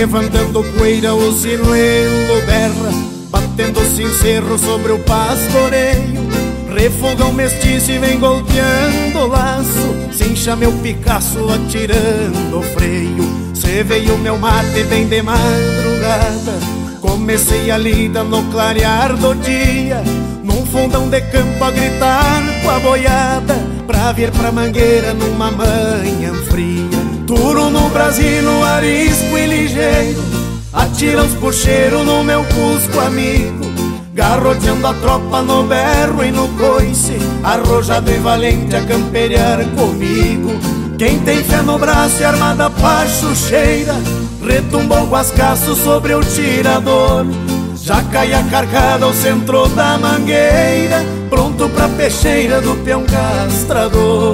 Levantando poeira o sinuelo berra, batendo sincero sobre o pastoreio. Refogão mestiço e vem golpeando o laço, cincha meu Picasso atirando o freio. Cê veio meu mate bem de madrugada, comecei a lida no clarear do dia, num fundão de campo a gritar com a boiada, pra vir pra Mangueira numa manhã fria. Turo no Brasil, arisco e ligeiro, atira os puxeiros no meu cusco amigo, garroteando a tropa no berro e no coice, arrojado e valente a campear comigo. Quem tem fé no braço e armada pachucheira, retumbou o guascaço sobre o tirador. Já cai a carcada ao centro da mangueira, pronto pra peixeira do peão castrador.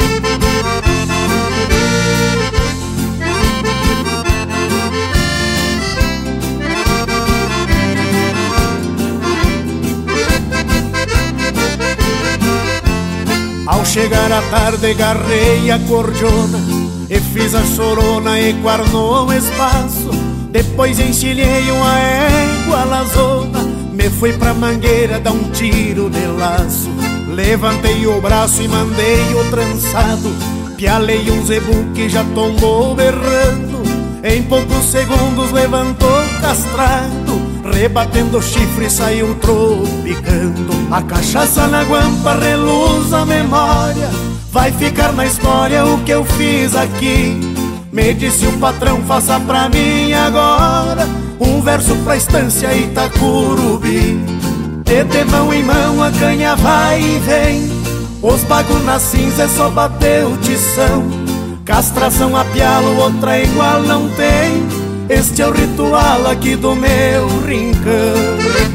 Ao chegar a tarde garrei a cordiona e fiz a chorona e guarnou o espaço. Depois enchilhei uma égua lazona, me fui pra Mangueira dar um tiro de laço. Levantei o braço e mandei o trançado, pialei um zebu que já tombou berrando. Em poucos segundos levantou castrado, rebatendo o chifre saiu tropicando. A cachaça na guampa reluz a memória, vai ficar na história o que eu fiz aqui. Me disse o patrão, faça pra mim agora um verso pra estância Itacurubi. De mão em mão a canha vai e vem, os bagos na cinza é só bater o tição. Castração a pialo, outra igual não tem, este é o ritual aqui do meu rincão.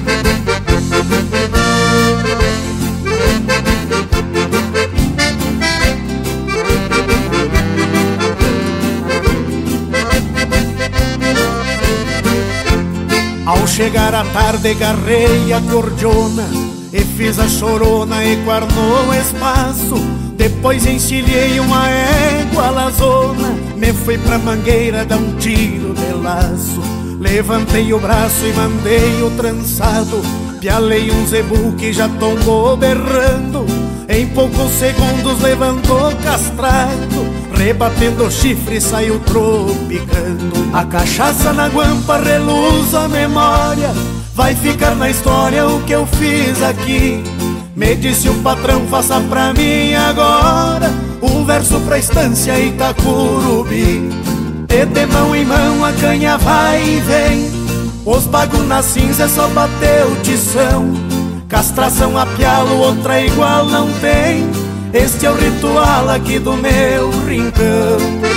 Ao chegar a tarde garrei a cordiona e fiz a chorona e guarnou espaço. Depois enchilhei uma égua lazona, me fui pra Mangueira dar um tiro de laço. Levantei o braço e mandei o trançado, pialei um zebu que já tombou berrando. Em poucos segundos levantou castrado, rebatendo o chifre saiu tropicando. A cachaça na guampa reluz a memória, vai ficar na história o que eu fiz aqui. Me disse o patrão, faça pra mim agora um verso pra estância Itacurubi. De mão em mão a canha vai e vem, os bagos na cinza é só bater o tição. Castração a pialo, outra igual não tem, este é o ritual aqui do meu rincão.